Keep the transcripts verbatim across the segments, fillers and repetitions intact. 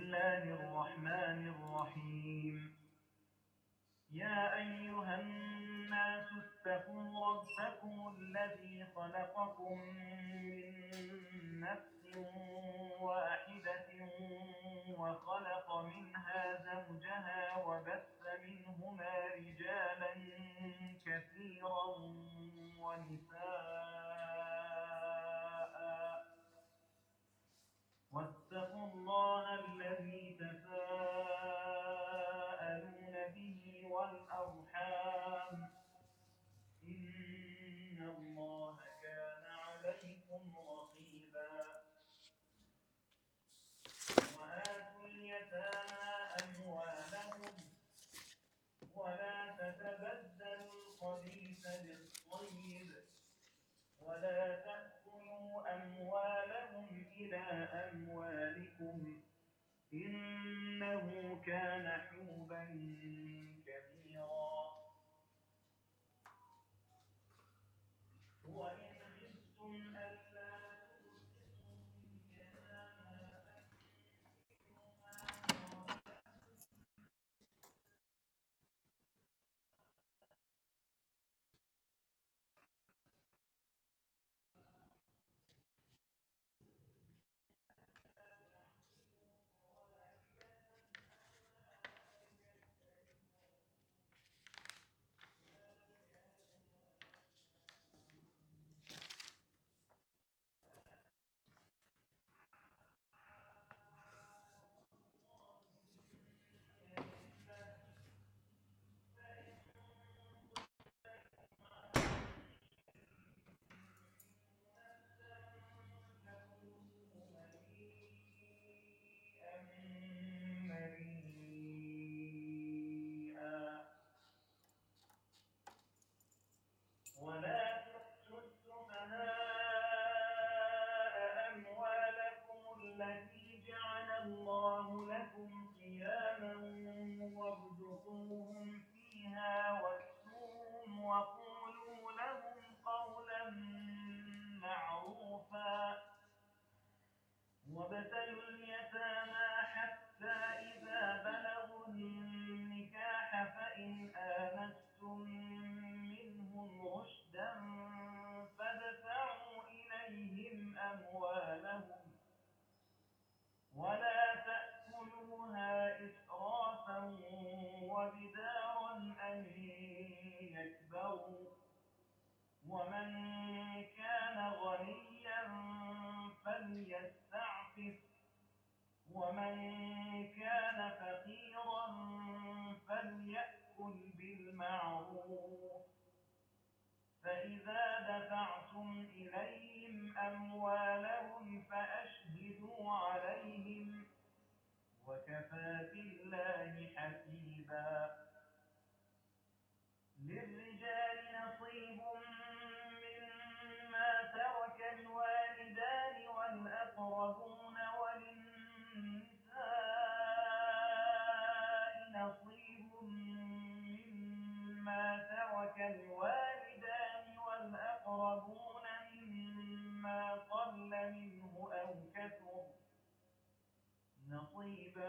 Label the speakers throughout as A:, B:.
A: الله الرحمن الرحيم يا أيها الناس اتقوا ربكم الذي خلقكم من نفس واحدة وخلق منها زوجها وبث منهما رجالا كثيرا ونساء واتقوا الله الذي تساءلون به والأرحام إن الله كان عليكم رقيبا وآتوا اليتامى أموالهم ولا تتبدلوا الخبيث بالطيب ولا تأكلوا أموالهم إلى أموالكم إنه كان حوبا كبيرا وإن خفتم ألا تقسطوا في اليتامى ولا تؤتوا السفهاء أموالكم التي جعل الله لكم قياما وارزقوهم فيها واكسوهم وقولوا لهم قولا معروفا وابتلوا اليتامى حتى إذا بلغوا النكاح فإن آنستم منهم رشدا فادفعوا إليهم أموالهم ولا تأكلوها إسرافا وبدارا أن يكبروا ومن كان غنيا فليستعفف ومن كان فقيرا فليأكل بالمعروف فإذا دفعتم إليهم أموالهم فأشهدوا عليهم وكفى بالله حسيبا للرجال نصيب مما ترك الوالدان والأقربون وللنساء نصيب مما ترك الوالدان والأقربون مما قل منه أو كثر نصيبا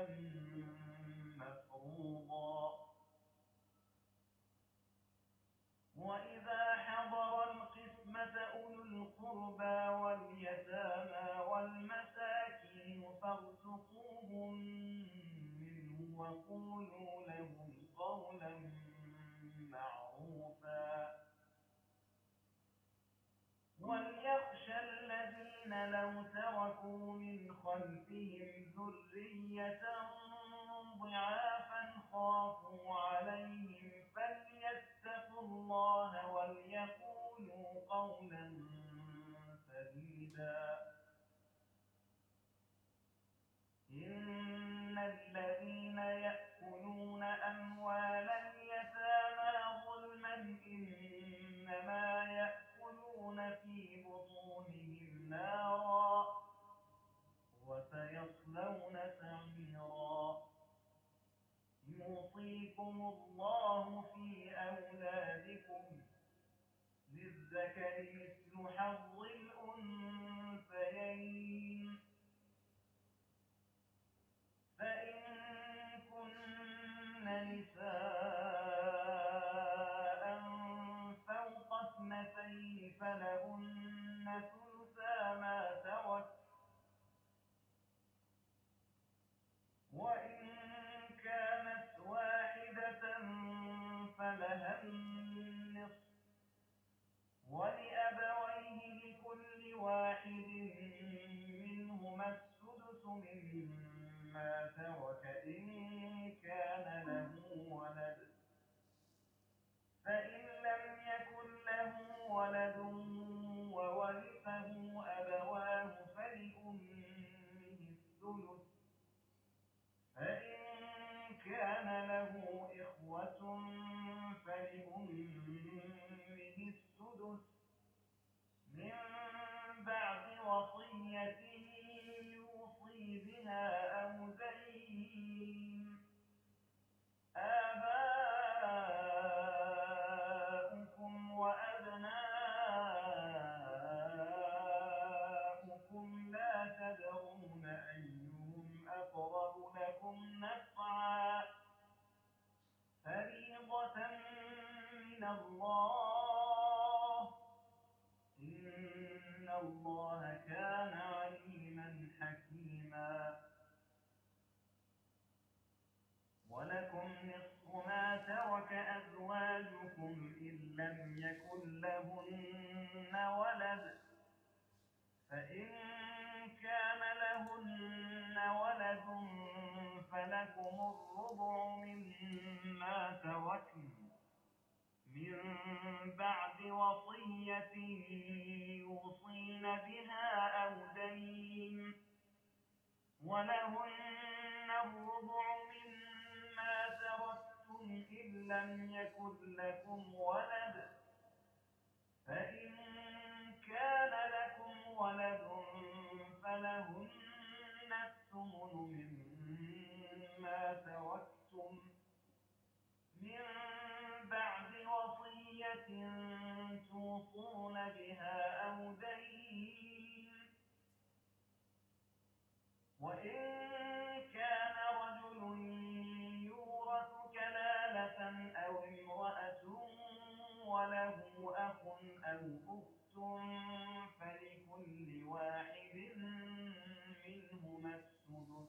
A: مفروضا وإذا حضر القسمة أولو القربى واليتامى والمساكين فارزقوهم منه وقولوا لهم قولا معروفا وليخشى الذين لو تركوا من خلفهم ذرية ضعافا خافوا عليهم فليتقوا الله وليقولوا قولا سديدا إن الذين يأكلون أموال اليتامى ظلما إنما يأكلون في بطونهم نارا وسيصلون سعيرا يوصيكم الله في أولادكم للذكر مثل حظ الأنثيين مما ترك إن كان له ولد فإن لم يكن له ولد وورثه أبواه فلأمه الثلث فإن كان له إخوة فلأمه السدس من بعد وصية يوصي بها أو دين آباؤكم وأبناؤكم لا تدرون أيهم أقرب لكم نفعا فريضة من الله إن الله كان عليما حكيما ولكم نصف ما ترك أزواجكم إن لم يكن لهن ولد فإن كان لهن ولد فلكم الربع مما تركن من بعد وصية يوصين بها أو دين ولهن الربع مما تركتم إن لم يكن لكم ولد فإن كان لكم ولد فلهن الثمن مما تركتم من بعد وصية توصون بها أو دين وإن كان رجل يورث كلالة أو امرأة وله أخ أو أخت فلكل واحد منهما السدس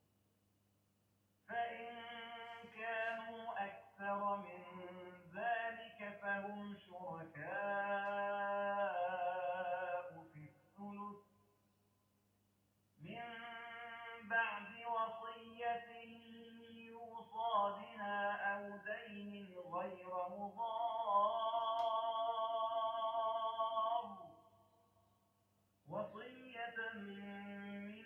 A: فإن كانوا أكثر من ذلك فهم شركاء في الثلث من بعد وصية يوصى بها أو دين غير مضار وصية من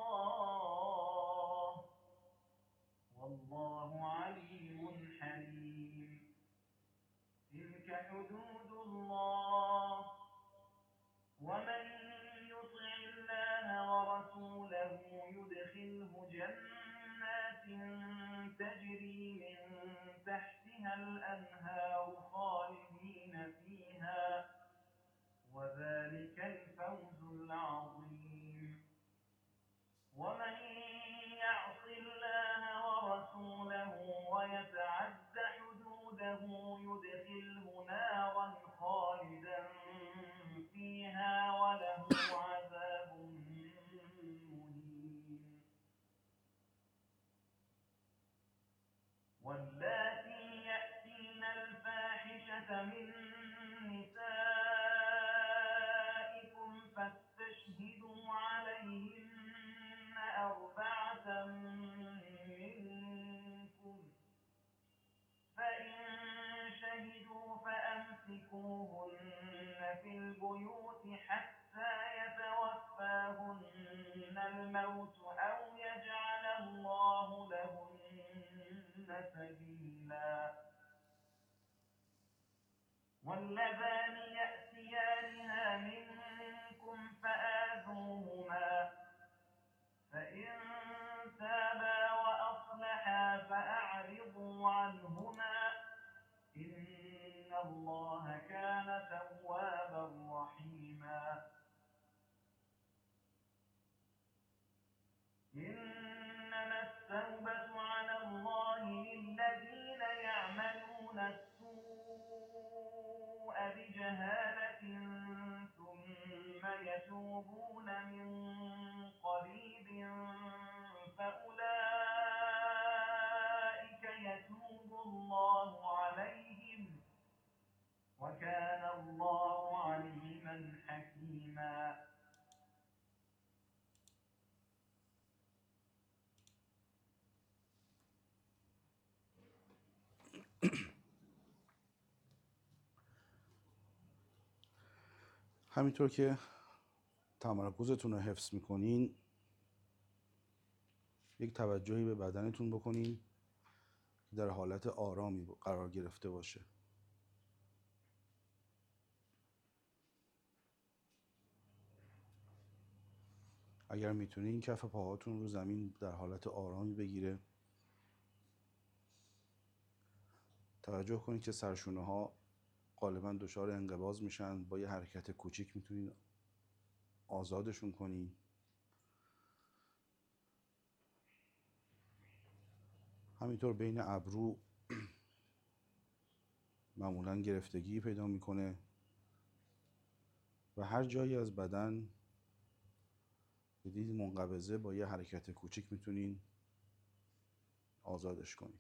A: الله والله عليم حليم تلك حدود الله ومن يطع الله ورسوله يدخله جنات تجري من تحتها الأنهار خالدين فيها وذلك الفوز العظيم ومن يعص الله ورسوله ويتعد حدوده يدخله نارا خالدا فيها وله عذاب مهين واللاتي يأتين الفاحشة من نسائكم فاستشهدوا عليهن أربعة منكم فإن شهدوا فأمسكوهن في البيوت حتى يتوفاهن الموت أو يجعل الله لهن سبيلا واللذان يأتيانها منكم فآذوهما فإن تابا وأصلحا فأعرضوا عنهما إن الله كان توابا رحيما إنما التوبة على الله للذين يعملون السوء بجهالة ثم يتوبون من قريب فأولئك يتوب الله عليهم وكان الله عليما حكيما
B: همینطور که تمرکزتون رو حفظ میکنین، یک توجهی به بدنتون بکنین که در حالت آرامی قرار گرفته باشه. اگر میتونین کف پاهاتون رو زمین در حالت آرامی بگیره. توجه کنید که سرشونه ها غالبا دچار انقباض میشن، با یه حرکت کوچیک میتونین آزادشون کنین. همینطور بین ابرو معمولا گرفتگی پیدا میکنه و هر جایی از بدن دیدید منقبضه، با یه حرکت کوچیک میتونین آزادش کنید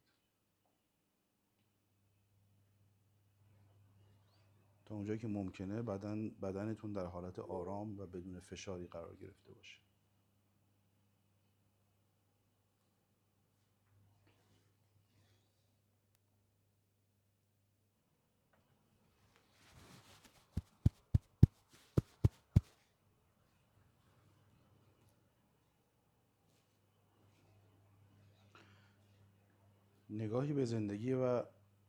B: تا اونجایی که ممکنه بدن بدنتون در حالت آرام و بدون فشاری قرار گرفته باشه. نگاهی به زندگی و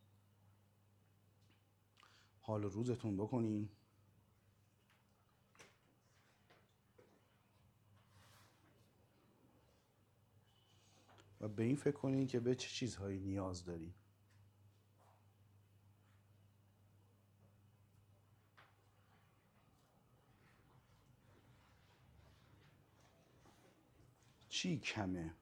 B: حال روزتون بکنین و به این فکر کنین که به چه چیزهایی نیاز دارین. چی کمه؟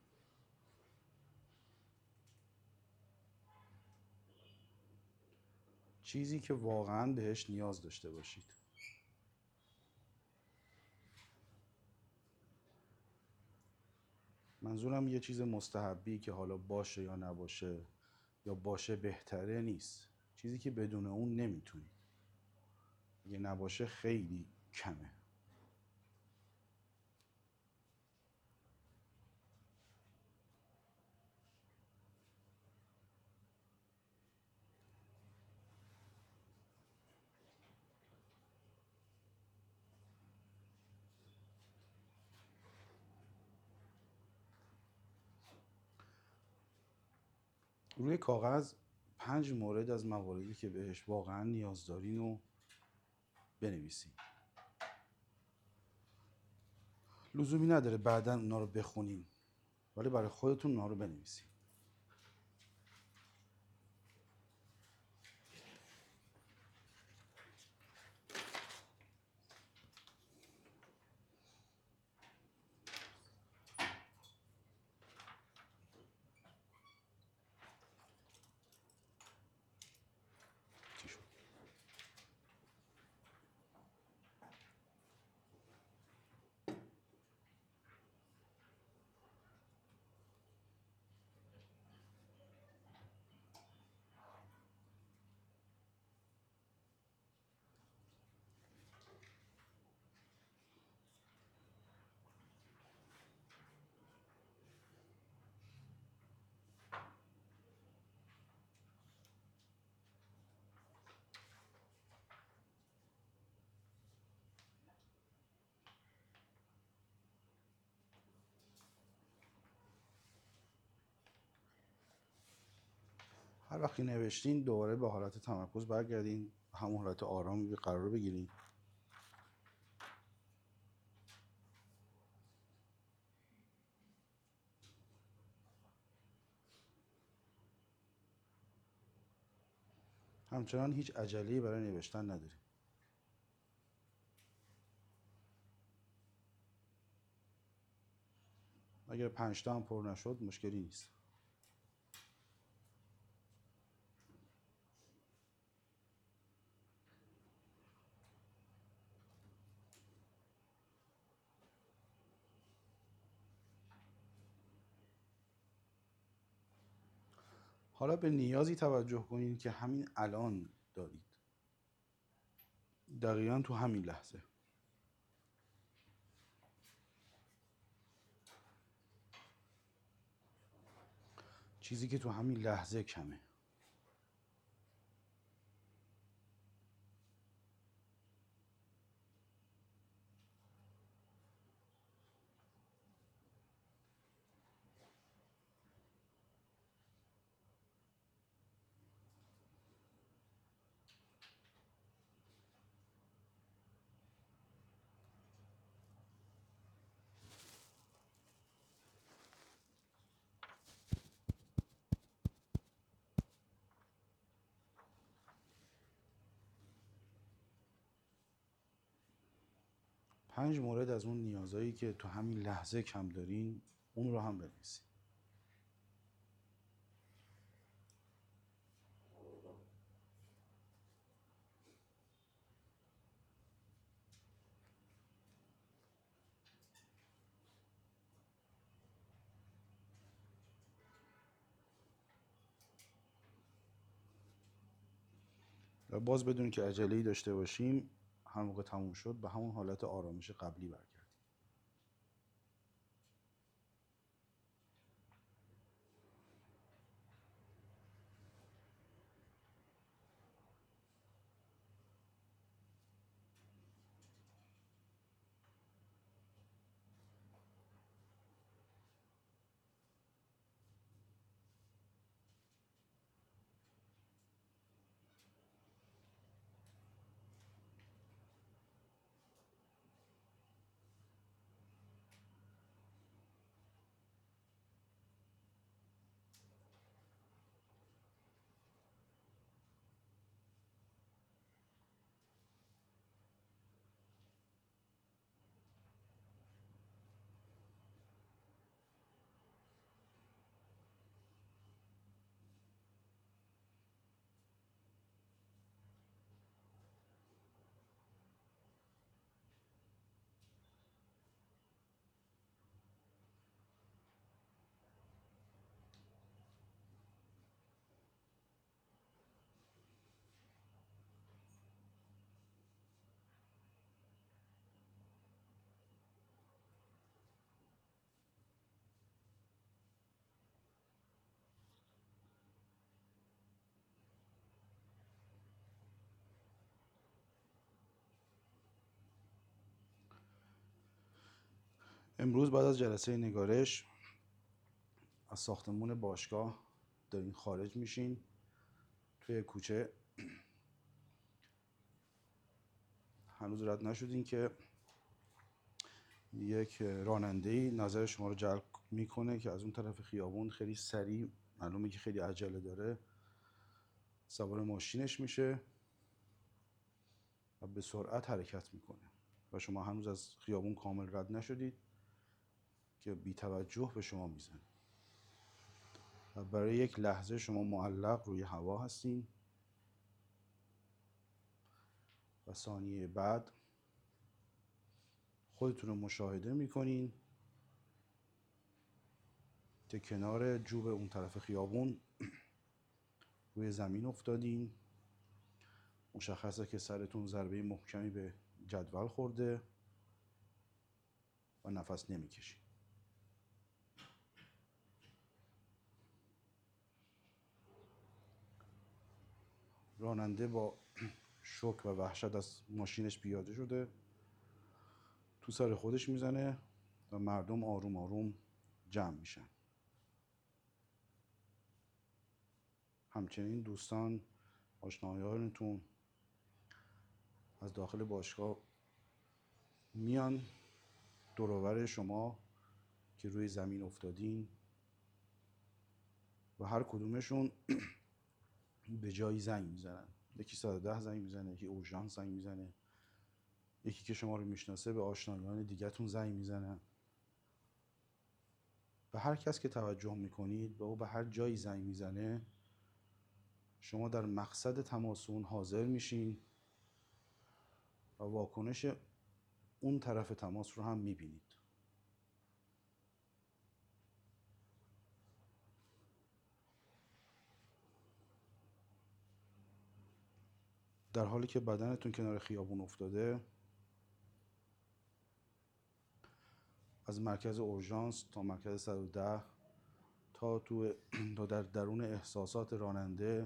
B: چیزی که واقعا بهش نیاز داشته باشید. منظورم یه چیز مستحبی که حالا باشه یا نباشه یا باشه بهتره نیست، چیزی که بدون اون نمیتونی. اگه نباشه خیلی کمه. روی کاغذ پنج مورد از مواردی که بهش واقعا نیاز دارین رو بنویسین. لزومی نداره بعداً اونا رو بخونین، ولی برای خودتون اونا رو بنویسین. چی شد؟ هر وقتی نوشتین دوباره به حالت تمرکز برگردین، همون حالت آرامی قرار بگیرین. همچنان هیچ عجله‌ای برای نوشتن ندارین. اگر پنج تا هم پر نشد مشکلی نیست. حالا به نیازی توجه کنین که همین الان دارید، دقیقاً تو همین لحظه. چیزی که تو همین لحظه کمه. پنج مورد از اون نیازهایی که تو همین لحظه کم دارین اون رو هم بنویسید. و باز بدون که عجله‌ای داشته باشیم، هر موقع تموم شد به همون حالت آرامش قبلی برگردیم. امروز بعد از جلسه نگارش از ساختمون باشگاه دارین خارج میشین. توی کوچه هنوز رد نشدین که یک راننده‌ای نظر شما رو جلب میکنه که از اون طرف خیابون خیلی سریع، معلومه که خیلی عجله داره، سوار ماشینش میشه و به سرعت حرکت میکنه و شما هنوز از خیابون کامل رد نشدید که بی توجه به شما میزنه و برای یک لحظه شما معلق روی هوا هستین و ثانیه بعد خودتون رو مشاهده میکنین که کنار جوب اون طرف خیابون روی زمین افتادین. مشخصه که سرتون ضربه محکمی به جدول خورده و نفس نمیکشین. راننده با شوک و وحشت از ماشینش پیاده شده، تو سر خودش میزنه و مردم آروم آروم جمع میشن. همچنین دوستان، آشنایانتون از داخل باشگاه میان دور و بر شما که روی زمین افتادین و هر کدومشون به جایی زنگ میزنن. یکی صد و ده زنگ میزنه، یکی اورژانس زنگ میزنه، یکی که شما رو میشناسه به آشنایان دیگه‌تون زنگ میزنه. به هر کس که توجه میکنید و او به هر جایی زنگ میزنه، شما در مقصد تماس اون حاضر میشین و واکنش اون طرف تماس رو هم میبینید. در حالی که بدنتون کنار خیابون افتاده، از مرکز اورژانس تا مرکز صد و ده تا تو تا در درون احساسات راننده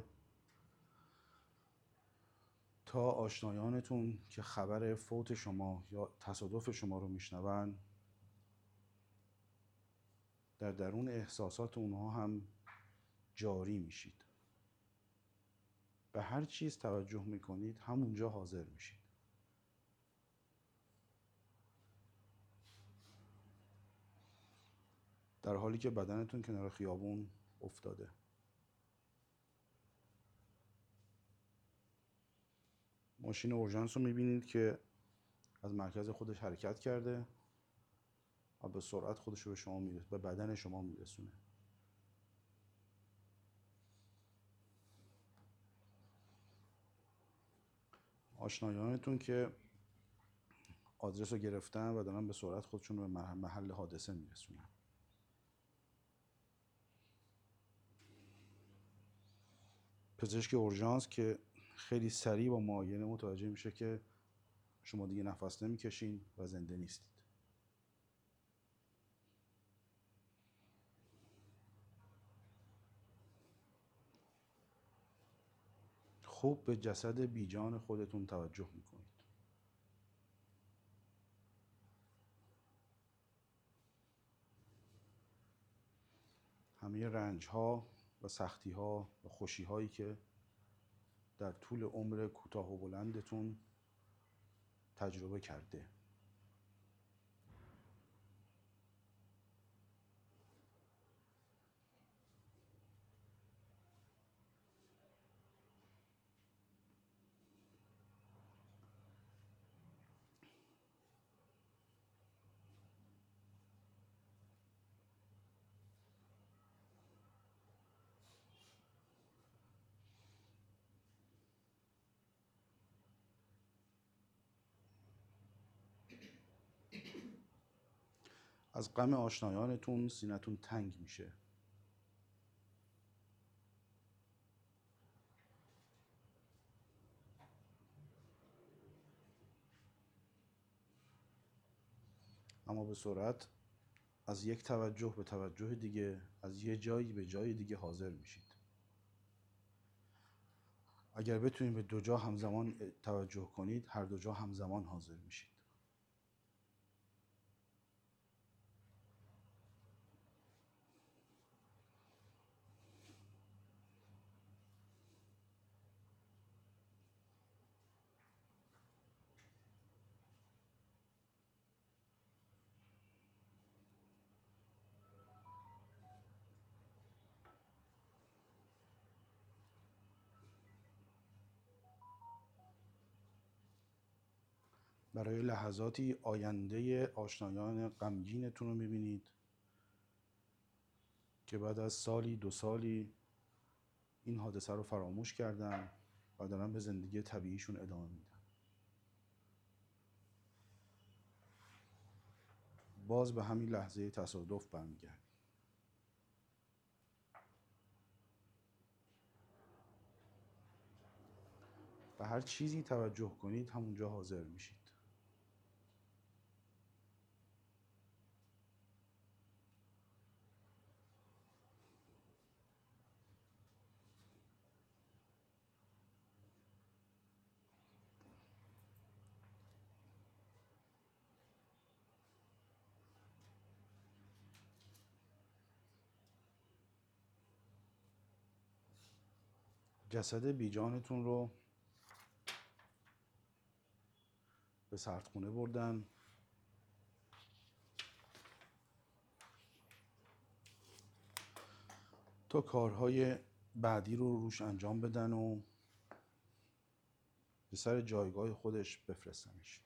B: تا آشنایانتون که خبر فوت شما یا تصادف شما رو میشنون، در درون احساسات اونها هم جاری میشید. به هر چیز توجه میکنید همونجا حاضر میشید. در حالی که بدنتون کنار خیابون افتاده. ماشین اورژانس رو میبینید که از مرکز خودش حرکت کرده و به سرعت خودش رو به شما میرسونه، به بدن شما میرسونه. آشنایانتون که آدرس رو گرفتن و دارن به سرعت خودشون رو به محل حادثه میرسونن. پزشک اورژانس که خیلی سریع با معاینه متوجه میشه که شما دیگه نفس نمیکشین و زنده نیستید. خوب به جسد بیجان خودتون توجه میکنید. همه رنج ها و سختی ها و خوشی هایی که در طول عمر کوتاه و بلندتون تجربه کرده. از غم آشنایانتون سینه‌تون تنگ میشه. اما به سرعت از یک توجه به توجه دیگه، از یه جایی به جای دیگه حاضر میشید. اگر بتونید به دو جا همزمان توجه کنید، هر دو جا همزمان حاضر میشید. برای لحظاتی آینده آشنایان غمگینتون رو میبینید که بعد از سالی دو سالی این حادثه رو فراموش کردن و دارن به زندگی طبیعیشون ادامه میدن. باز به همین لحظه تصادف برمیگردید. به هر چیزی توجه کنید همونجا حاضر میشید. جسد بیجانتون رو به سردخونه بردن تا کارهای بعدی رو روش انجام بدن و به سر جایگاه خودش بفرستنش.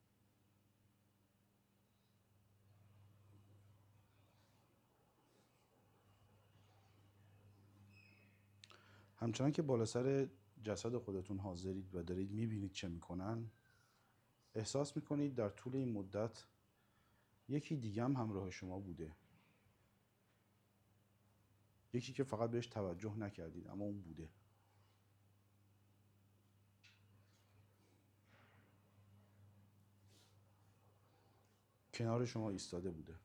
B: همچنان که بالا سر جسد خودتون حاضرید و دارید میبینید چه میکنن، احساس میکنید در طول این مدت یکی دیگه هم همراه شما بوده. یکی که فقط بهش توجه نکردید اما اون بوده. کنار شما ایستاده بوده.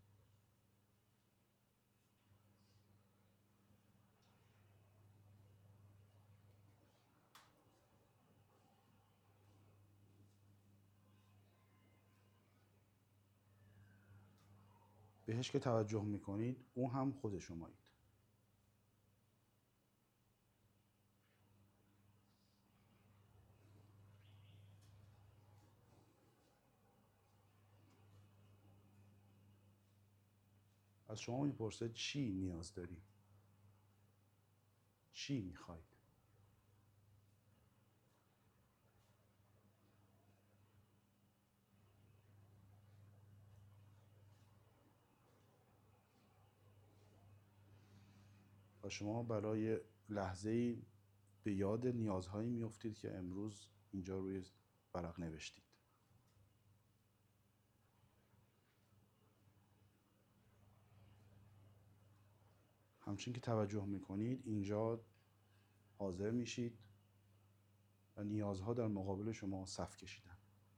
B: بهش که توجه میکنید اون هم خود شمایید. از شما میپرسه چی نیاز داری؟ چی میخواید؟ و شما برای لحظه‌ای به یاد نیازهایی میافتید که امروز اینجا روی ورق نوشتید. همچنین که توجه میکنید اینجا حاضر میشید و نیازها در مقابل شما صف کشیدن.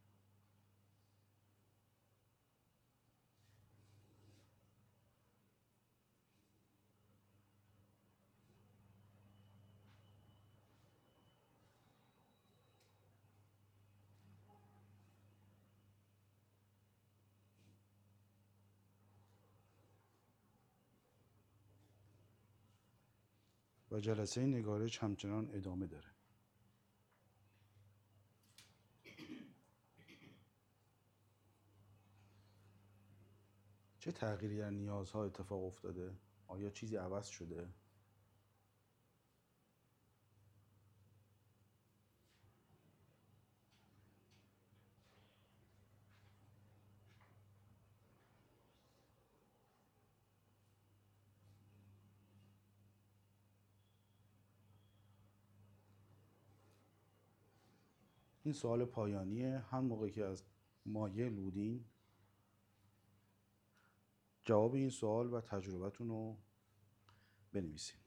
B: و جلسه نگارش همچنان ادامه داره. چه تغییری در نیازها اتفاق افتاده؟ آیا چیزی عوض شده؟ این سوال پایانیه. هر موقع که از مایه لودین جواب این سوال و تجربتون رو بنویسید.